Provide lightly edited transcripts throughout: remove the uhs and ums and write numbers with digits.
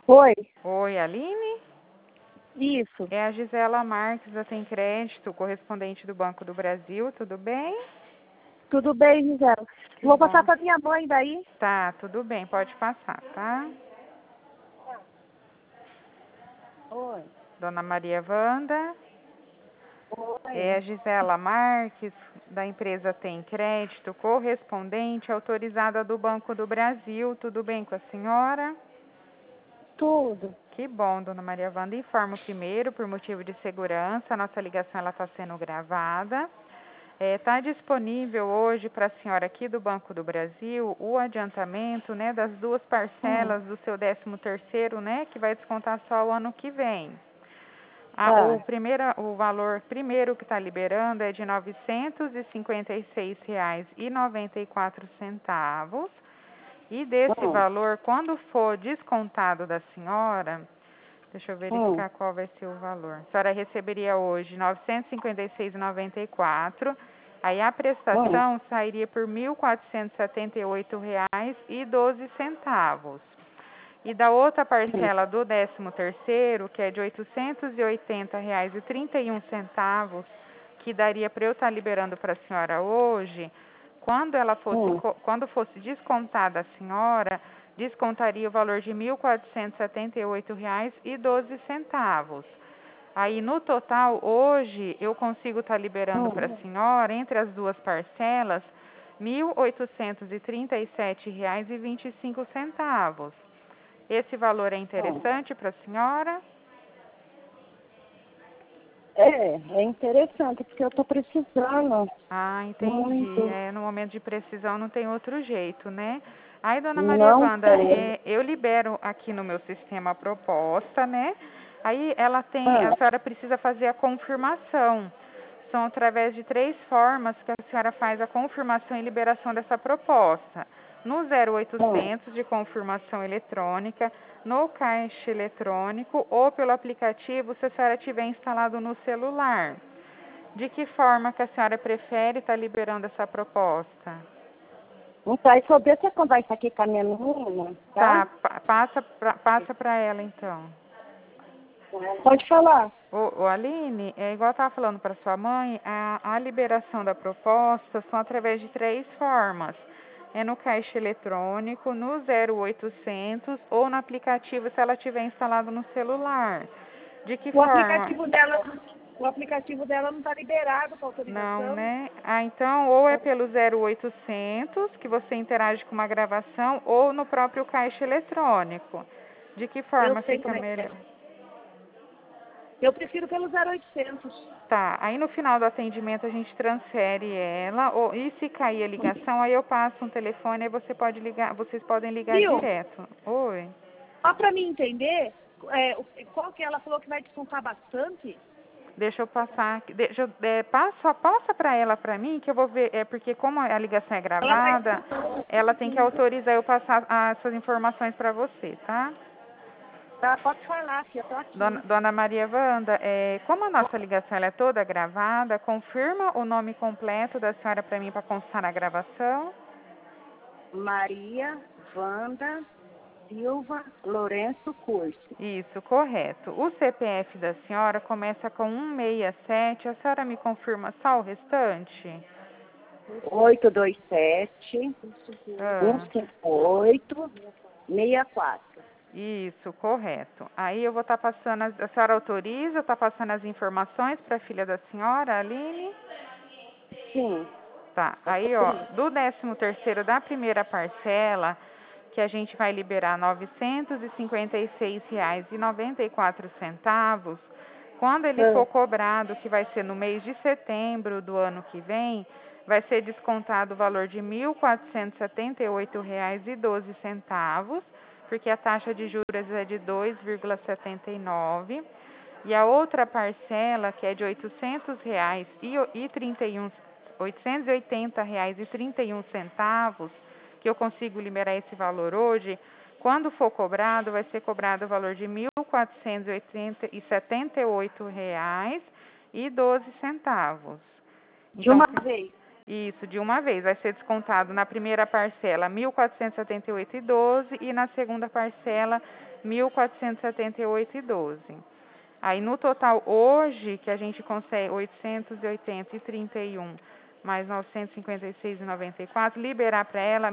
Oi, Oi, Aline? isso. É a Gisela Marques da Tem Crédito, correspondente do Banco do Brasil, tudo bem? Tudo bem, Gisela? Que Vou bom. passar para minha mãe daí. Tá, tudo bem, pode passar, tá? Oi. Dona Maria Wanda, é a Oi. Gisela Marques, da empresa Tem Crédito, correspondente autorizada do Banco do Brasil, tudo bem com a senhora? Tudo. Que bom, Dona Maria Wanda. Informo primeiro, por motivo de segurança, a nossa ligação está sendo gravada. Está disponível hoje para a senhora aqui do Banco do Brasil o adiantamento, né, das duas parcelas do seu 13º, né, que vai descontar só o ano que vem. O valor primeiro que está liberando é de R$ 956,94. E desse valor, quando for descontado da senhora, deixa eu verificar qual vai ser o valor. A senhora receberia hoje R$ 956,94. Aí a prestação sairia por R$ 1.478,12. E da outra parcela do 13º, que é de R$ 880,31, que daria para eu estar liberando para a senhora hoje, quando fosse descontada a senhora, descontaria o valor de R$ 1.478,12. Aí, no total, hoje, eu consigo estar liberando para a senhora, entre as duas parcelas, R$ 1.837,25. Esse valor é interessante para a senhora? É interessante, porque eu estou precisando. Ah, entendi. Muito. No momento de precisão não tem outro jeito, né? Aí, Dona Maria Não Wanda, tem. eu libero aqui no meu sistema a proposta, né? Aí a senhora precisa fazer a confirmação. São através de 3 formas que a senhora faz a confirmação e liberação dessa proposta. No 0800 de confirmação eletrônica, no caixa eletrônico ou pelo aplicativo, se a senhora tiver instalado no celular. De que forma que a senhora prefere estar liberando essa proposta? Então, aí só deixa eu conversar aqui com a minha menina, tá? Passa para ela então. Pode falar. Aline, é igual eu estava falando para sua mãe, a liberação da proposta são através de 3 formas. É no caixa eletrônico, no 0800 ou no aplicativo se ela tiver instalado no celular. De que O forma? aplicativo dela não está liberado para autorização. Não, né? Então, ou é pelo 0800, que você interage com uma gravação, ou no próprio caixa eletrônico. De que forma Eu sei fica como é que melhor? é. Eu prefiro pelo 0800. Tá, aí no final do atendimento a gente transfere ela, e se cair a ligação, aí eu passo um telefone e vocês podem ligar Viu? direto. Oi. Só para mim entender, qual que ela falou que vai descontar bastante? Deixa eu passar, passa para ela para mim, que eu vou ver, porque como a ligação é Ela vai gravada, ela tem que autorizar eu passar essas informações para você, tá? Tá, pode falar, filha, eu tô aqui. Dona Maria Wanda, como a nossa ligação ela é toda gravada, confirma o nome completo da senhora para mim para constar na gravação. Maria Wanda Silva Lourenço Curso. Isso, correto. O CPF da senhora começa com 167, a senhora me confirma só o restante? 827 158 64. Isso, correto. Aí eu vou estar passando, a senhora autoriza, está passando as informações para a filha da senhora, Aline? Sim. Tá, aí do 13º da primeira parcela, que a gente vai liberar R$ 956,94, quando ele for cobrado, que vai ser no mês de setembro do ano que vem, vai ser descontado o valor de R$ 1.478,12, porque a taxa de juros é de 2,79. E a outra parcela, que é de R$ 880,31, que eu consigo liberar esse valor hoje, quando for cobrado, vai ser cobrado o valor de R$ 1.478,12. De uma vez. Isso, de uma vez. Vai ser descontado na primeira parcela R$ 1.478,12 e na segunda parcela R$ 1.478,12. Aí, no total, hoje, que a gente consegue 880,31 mais 956,94, liberar para ela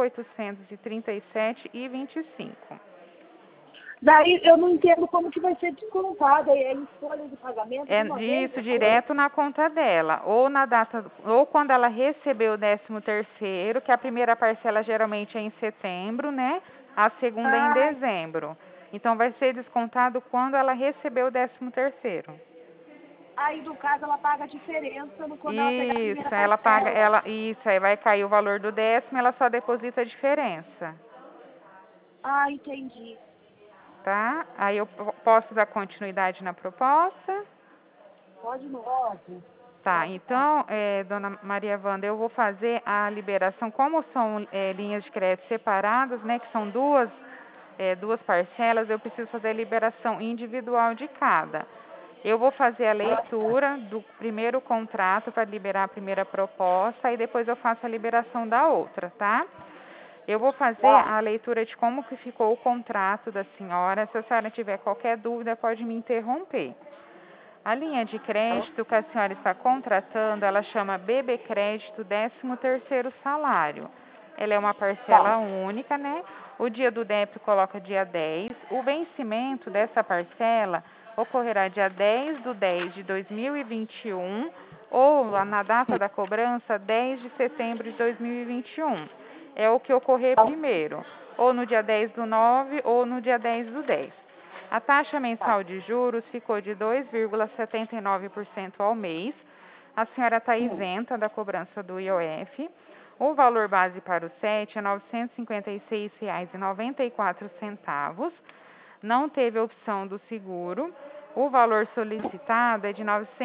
1.837,25. Daí eu não entendo como que vai ser descontada. É em folha de pagamento de uma vez? Isso, direto na conta dela. Ou na data, ou quando ela recebeu o 13º, que a primeira parcela geralmente é em setembro, né? A segunda é em dezembro. Então vai ser descontado quando ela recebeu o 13º. Aí, no caso, ela paga a diferença quando ela pegar a primeira Isso, parcela. ela paga, isso, aí vai cair o valor do 10º, ela só deposita a diferença. Ah, entendi. Tá? Aí eu posso dar continuidade na proposta? Pode não? Pode. Tá, então, dona Maria Wanda, eu vou fazer a liberação, como são linhas de crédito separadas, né, que são duas parcelas, eu preciso fazer a liberação individual de cada. Eu vou fazer a leitura do primeiro contrato para liberar a primeira proposta e depois eu faço a liberação da outra, tá? Eu vou fazer a leitura de como que ficou o contrato da senhora. Se a senhora tiver qualquer dúvida, pode me interromper. A linha de crédito que a senhora está contratando, ela chama BB Crédito 13º salário. Ela é uma parcela única, né? O dia do débito coloca dia 10. O vencimento dessa parcela ocorrerá dia 10/10/2021 ou na data da cobrança 10 de setembro de 2021. É o que ocorrer primeiro, ou no dia 10/9 ou no dia 10/10. A taxa mensal de juros ficou de 2,79% ao mês. A senhora está isenta da cobrança do IOF. O valor base para o SET é R$ 956,94. Não teve opção do seguro. O valor solicitado é de R$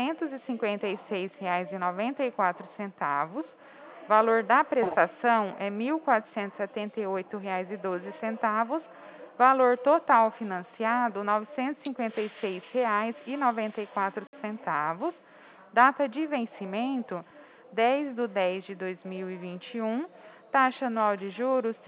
956,94. Valor da prestação é R$ 1.478,12. Valor total financiado, R$ 956,94. Data de vencimento, 10/10/2021. Taxa anual de juros,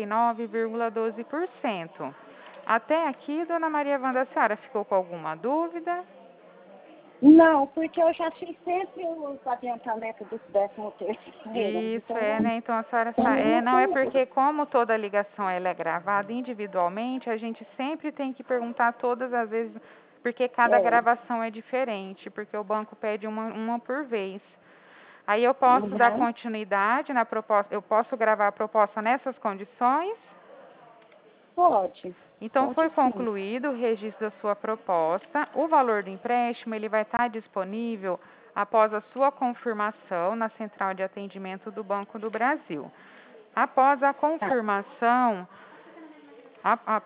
39,12%. Até aqui, dona Maria Wanda, a senhora ficou com alguma dúvida? Não, porque eu já fiz sempre o adiantamento do 13º. Isso, então, né? Então a senhora não é porque como toda ligação ela é gravada individualmente, a gente sempre tem que perguntar todas as vezes, porque cada gravação é diferente, porque o banco pede uma por vez. Aí eu posso dar continuidade na proposta, eu posso gravar a proposta nessas condições? Pode. Então, foi concluído o registro da sua proposta. O valor do empréstimo ele vai estar disponível após a sua confirmação na Central de Atendimento do Banco do Brasil. Após a confirmação, a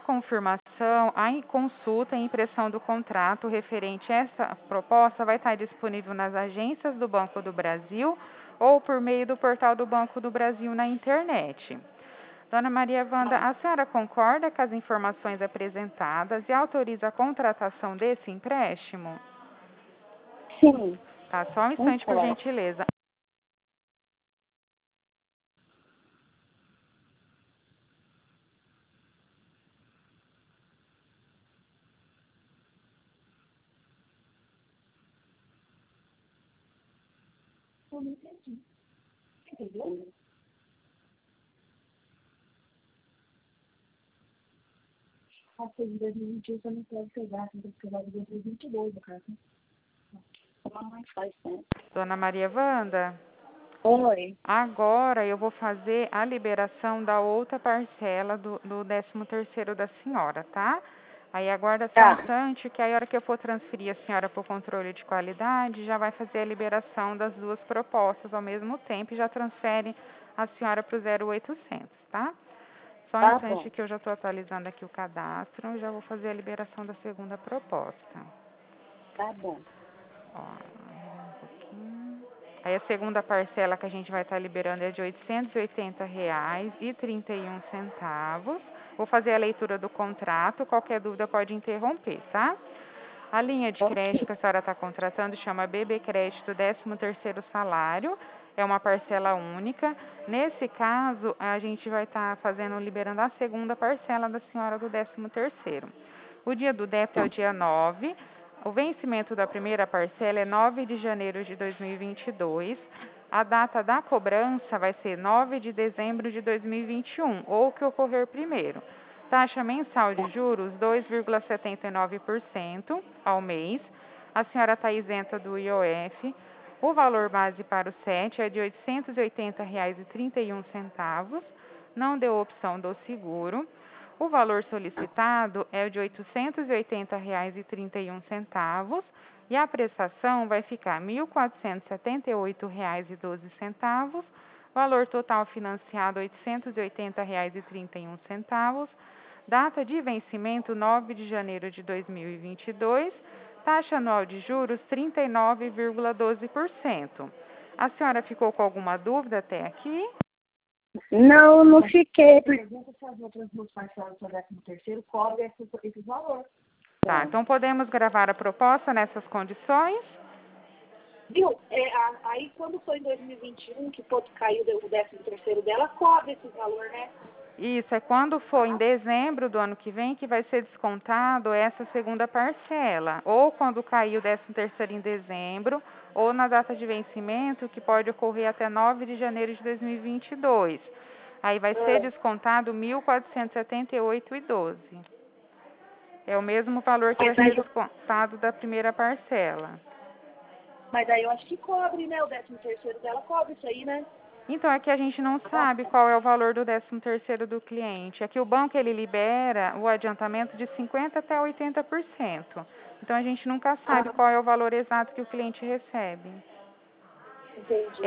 consulta e impressão do contrato referente a essa proposta vai estar disponível nas agências do Banco do Brasil ou por meio do portal do Banco do Brasil na internet. Dona Maria Wanda, a senhora concorda com as informações apresentadas e autoriza a contratação desse empréstimo? Sim. Tá, só um instante, por gentileza. Eu não entendi. Entendeu? A de 2021 eu não quero pegar, tem que pegar de 2022, no caso. Não faz tempo. Dona Maria Wanda? Oi. Agora eu vou fazer a liberação da outra parcela do 13º da senhora, tá? Aí aguarda só um instante, que aí a hora que eu for transferir a senhora para o controle de qualidade, já vai fazer a liberação das duas propostas ao mesmo tempo e já transfere a senhora para o 0800, tá? Só um instante que eu já estou atualizando aqui o cadastro e já vou fazer a liberação da segunda proposta. Tá bom. Ó, um pouquinho. Aí a segunda parcela que a gente vai estar liberando é de R$ 880,31. Vou fazer a leitura do contrato, qualquer dúvida pode interromper, tá? A linha de crédito que a senhora está contratando chama BB Crédito 13º salário. é uma parcela única. Nesse caso, a gente vai estar liberando a segunda parcela da senhora do 13º. O dia do débito é o dia 9. O vencimento da primeira parcela é 9 de janeiro de 2022. A data da cobrança vai ser 9 de dezembro de 2021, ou o que ocorrer primeiro. Taxa mensal de juros, 2,79% ao mês. A senhora está isenta do IOF. O valor base para o SET é de R$ 880,31. Não deu opção do seguro. O valor solicitado é de R$ 880,31 e a prestação vai ficar R$ 1.478,12. Valor total financiado R$ 880,31. Data de vencimento 9 de janeiro de 2022. Taxa anual de juros 39,12%. A senhora ficou com alguma dúvida até aqui? Não, não fiquei. Pergunta se as outras duas parcelas do 13º cobrem esse valor. Tá, então podemos gravar a proposta nessas condições? Viu? Aí quando foi em 2021 que caiu o 13º dela, cobre esse valor, né? Isso, é quando for em dezembro do ano que vem que vai ser descontado essa segunda parcela. Ou quando cair o 13º em dezembro, ou na data de vencimento, que pode ocorrer até 9 de janeiro de 2022. Aí vai ser descontado R$ 1.478,12. É o mesmo valor que vai ser descontado da primeira parcela. Mas aí eu acho que cobre, né? O 13º dela cobre isso aí, né? Então, é que a gente não sabe qual é o valor do 13º do cliente. É que o banco, ele libera o adiantamento de 50% até 80%. Então, a gente nunca sabe qual é o valor exato que o cliente recebe. Entendi.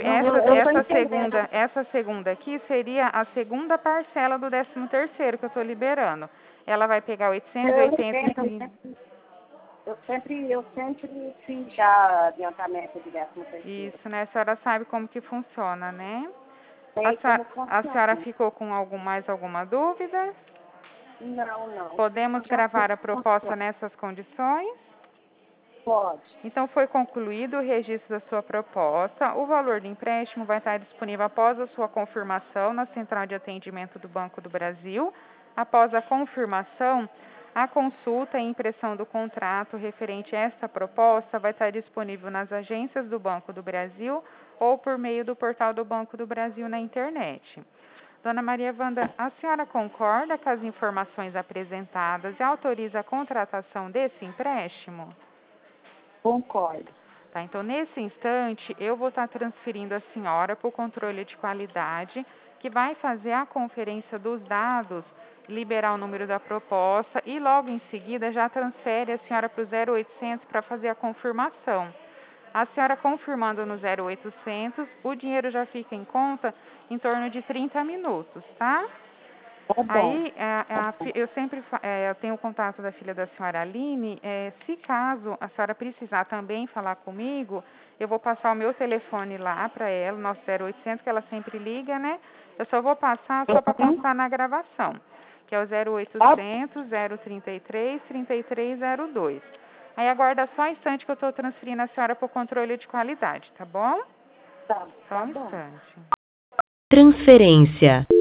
Essa segunda aqui seria a segunda parcela do 13º que eu estou liberando. Ela vai pegar 880... Eu sempre fiz já adiantamento de 13º. Isso, né? A senhora sabe como que funciona, né? Sei como A senhora funciona. ficou com mais alguma dúvida? Não. Podemos gravar a proposta nessas condições? Pode. Então, foi concluído o registro da sua proposta. O valor do empréstimo vai estar disponível após a sua confirmação na Central de Atendimento do Banco do Brasil. Após a confirmação, a consulta e impressão do contrato referente a esta proposta vai estar disponível nas agências do Banco do Brasil ou por meio do portal do Banco do Brasil na internet. Dona Maria Wanda, a senhora concorda com as informações apresentadas e autoriza a contratação desse empréstimo? Concordo. Tá, então, nesse instante, eu vou estar transferindo a senhora para o controle de qualidade, que vai fazer a conferência dos dados, liberar o número da proposta e logo em seguida já transfere a senhora para o 0800 para fazer a confirmação. A senhora confirmando no 0800, o dinheiro já fica em conta em torno de 30 minutos, tá? Tá bom. Aí, eu tenho o contato da filha da senhora Aline, se caso a senhora precisar também falar comigo, eu vou passar o meu telefone lá para ela, o nosso 0800, que ela sempre liga, né? Eu só vou passar só para constar na gravação, que é o 0800 033 3302. Aí aguarda só um instante que eu estou transferindo a senhora para o controle de qualidade, tá bom? Tá Só um bom. instante. Transferência.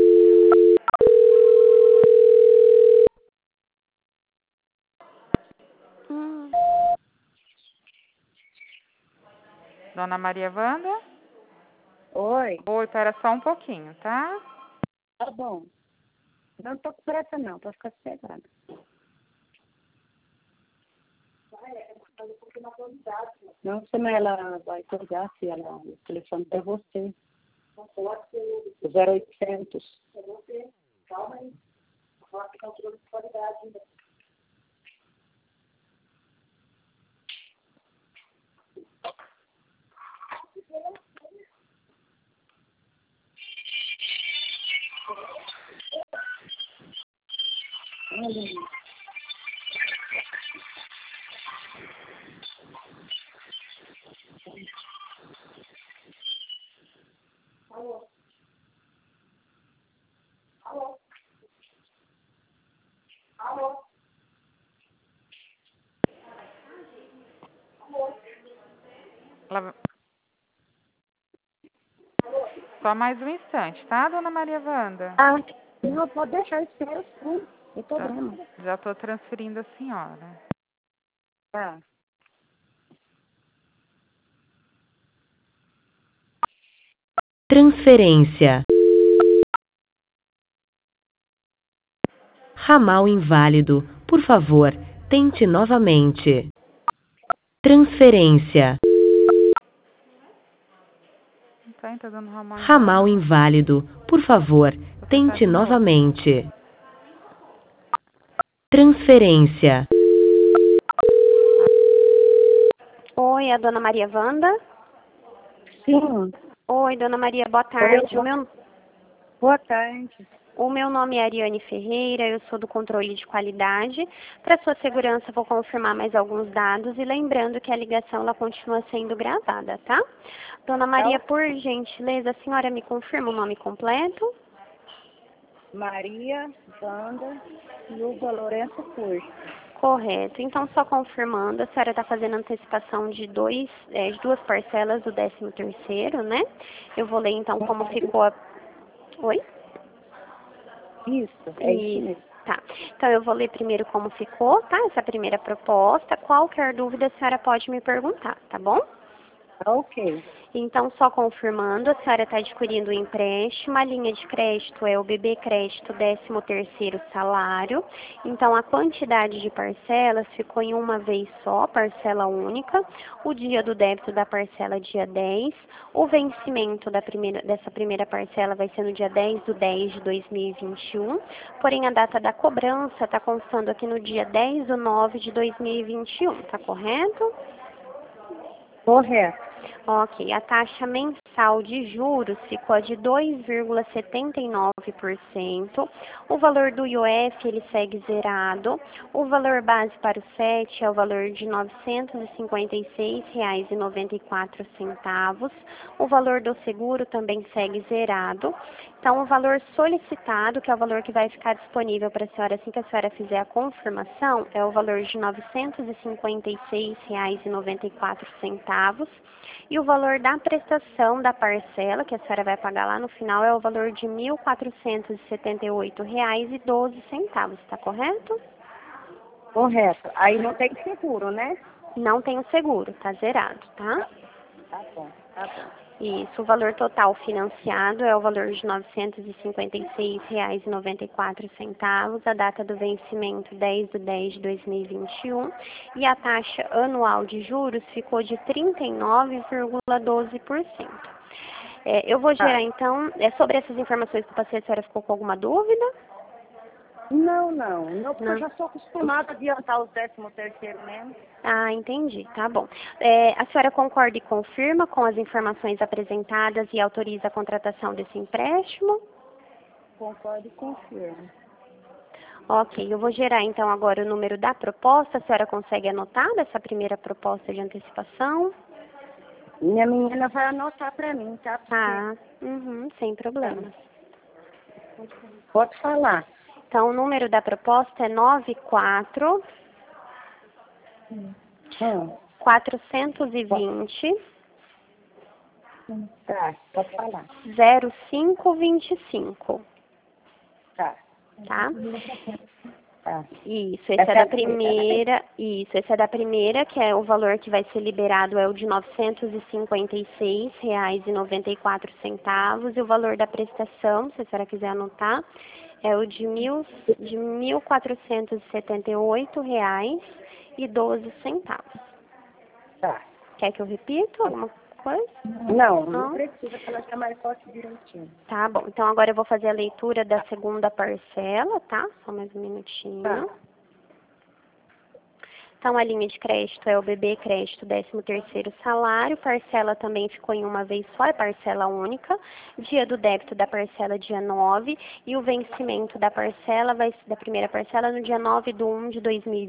Dona Maria Wanda? Oi. Oi, espera só um pouquinho, tá? Tá bom. Não tô com pressa não, pode ficar sossegada. Não, se ela vai cuidar, se ela, o telefone é você. O 0800. Calma aí. Vou aplicar o controle de qualidade ainda. Alô? Alô? Alô? Alô? Ela... Só mais um instante, tá, dona Maria Wanda? Ah, não, pode deixar, espera sim, não tem problema. Já estou transferindo a senhora. Tá. Transferência. Ramal inválido. Por favor, tente novamente. Transferência. Tá dando Ramal inválido. Por favor, tente novamente. Transferência. Oi, a dona Maria Wanda? Sim. Oi, dona Maria, boa tarde. Boa tarde. O meu nome é Ariane Ferreira, eu sou do controle de qualidade. Para sua segurança, vou confirmar mais alguns dados e lembrando que a ligação ela continua sendo gravada, tá? Dona Maria, por gentileza, a senhora me confirma o nome completo? Maria Wanda Silva Lourenço Curso. Correto. Então, só confirmando, a senhora está fazendo antecipação de duas parcelas do 13º, né? Eu vou ler, então, como ficou a... Oi? Isso, é isso mesmo. Tá. Então, eu vou ler primeiro como ficou, tá? Essa primeira proposta. Qualquer dúvida, a senhora pode me perguntar, tá bom? Ok. Então, só confirmando, a senhora está adquirindo um empréstimo, a linha de crédito é o BB Crédito 13º salário. Então, a quantidade de parcelas ficou em uma vez só, parcela única. O dia do débito da parcela dia 10. O vencimento dessa primeira parcela vai ser no dia 10/10/2021. Porém, a data da cobrança está constando aqui no dia 10/9/2021, tá correto? Correto. Ok, a taxa mensal de juros ficou de 2,79%. O valor do IOF ele segue zerado. O valor base para o FET é o valor de R$ 956,94. O valor do seguro também segue zerado. Então, o valor solicitado, que é o valor que vai ficar disponível para a senhora assim que a senhora fizer a confirmação, é o valor de R$ 956,94. E o valor da prestação da parcela, que a senhora vai pagar lá no final, é o valor de R$ 1.478,12, está correto? Correto. Aí não tem seguro, né? Não tem o seguro, tá zerado, tá? Tá bom, tá bom. Isso, o valor total financiado é o valor de R$ 956,94, a data do vencimento 10/10/2021 e a taxa anual de juros ficou de 39,12%. Eu vou gerar então, sobre essas informações que eu passei, a senhora ficou com alguma dúvida? Não, porque eu já sou acostumada a adiantar os 13º mesmo. Ah, entendi, tá bom. A senhora concorda e confirma com as informações apresentadas e autoriza a contratação desse empréstimo? Concordo e confirmo. Ok, eu vou gerar então agora o número da proposta. A senhora consegue anotar dessa primeira proposta de antecipação? Minha menina vai anotar para mim, tá? Sem problema. Pode falar. Então, o número da proposta é 94 420 Tá, pode falar. 0525. Tá. Tá? Tá. Isso, esse é da primeira. Isso, esse é da primeira, que é o valor que vai ser liberado é o de R$ 956,94. E o valor da prestação, se a senhora quiser anotar, é o de R$ 1.478,12. Tá. Quer que eu repita alguma coisa? Não precisa, que ela já marcou aqui direitinho. Tá bom, então agora eu vou fazer a leitura da segunda parcela, tá? Só mais um minutinho. Tá. Então, a linha de crédito é o BB Crédito 13º salário, parcela também ficou em uma vez só, é parcela única, dia do débito da parcela dia 9 e o vencimento da parcela da primeira parcela no dia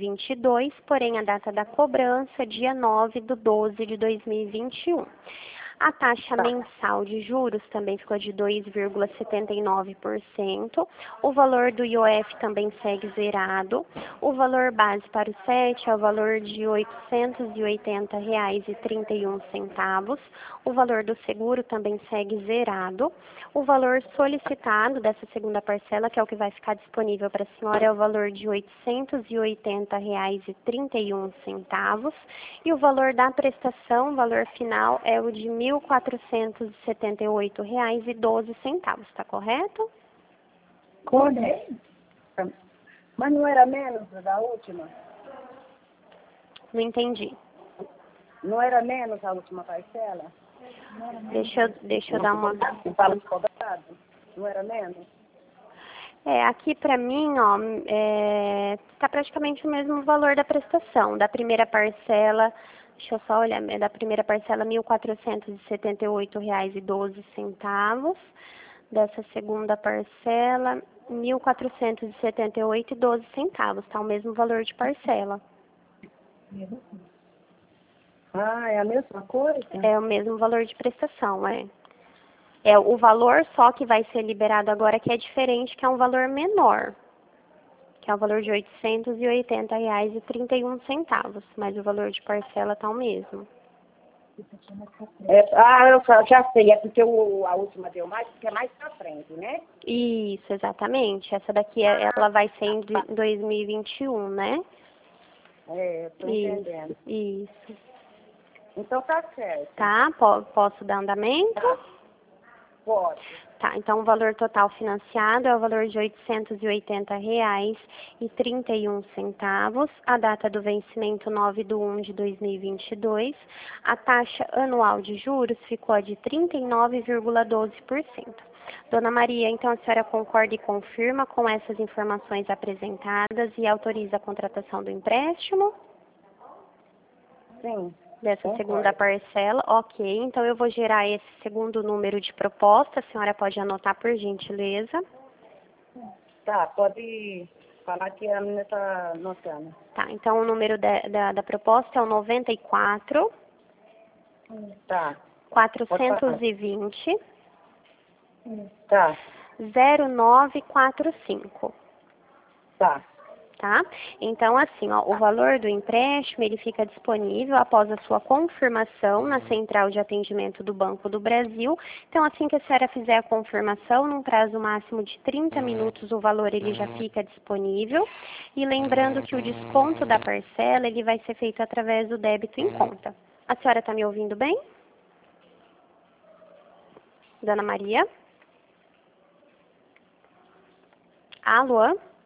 9/1/2022, porém a data da cobrança dia 9/12/2021. A taxa mensal de juros também ficou de 2,79%. O valor do IOF também segue zerado. O valor base para o SET é o valor de R$ 880,31. O valor do seguro também segue zerado. O valor solicitado dessa segunda parcela, que é o que vai ficar disponível para a senhora, é o valor de R$ 880,31. E o valor da prestação, o valor final, é o de R$ 1.478,12, tá correto? Correto. Mas não era menos da última? Não entendi. Não era menos a última parcela? Deixa eu dar uma... O valor cobrado? Não era menos? Aqui para mim, ó, tá praticamente o mesmo valor da prestação. Da primeira parcela, deixa eu só olhar, da primeira parcela, R$ 1.478,12. Dessa segunda parcela, R$ 1.478,12, tá? O mesmo valor de parcela. Ah, é a mesma coisa? É o mesmo valor de prestação, É o valor só que vai ser liberado agora que é diferente, que é um valor menor. Que é o valor de R$ 880,31, mas o valor de parcela tá o mesmo. Eu já sei, é porque a última deu mais, porque é mais pra frente, né? Isso, exatamente. Essa daqui, ela vai ser em 2021, né? Eu tô entendendo. Isso. Então tá certo. Tá? Posso dar andamento? Pode. Tá, então o valor total financiado é o valor de R$ 880,31. A data do vencimento 9/1/2022. A taxa anual de juros ficou de 39,12%. Dona Maria, então a senhora concorda e confirma com essas informações apresentadas e autoriza a contratação do empréstimo? Sim. Dessa segunda parcela, ok. Então eu vou gerar esse segundo número de proposta, a senhora pode anotar por gentileza. Tá, pode falar que a menina tá anotando. Tá, então o número da proposta é o 94 Tá. 420 Tá. 0945. Tá. Tá? Então, assim, ó, o valor do empréstimo, ele fica disponível após a sua confirmação na central de atendimento do Banco do Brasil. Então, assim que a senhora fizer a confirmação, num prazo máximo de 30 minutos, o valor ele já fica disponível. E lembrando que o desconto da parcela, ele vai ser feito através do débito em conta. A senhora está me ouvindo bem? Dona Maria? Alô?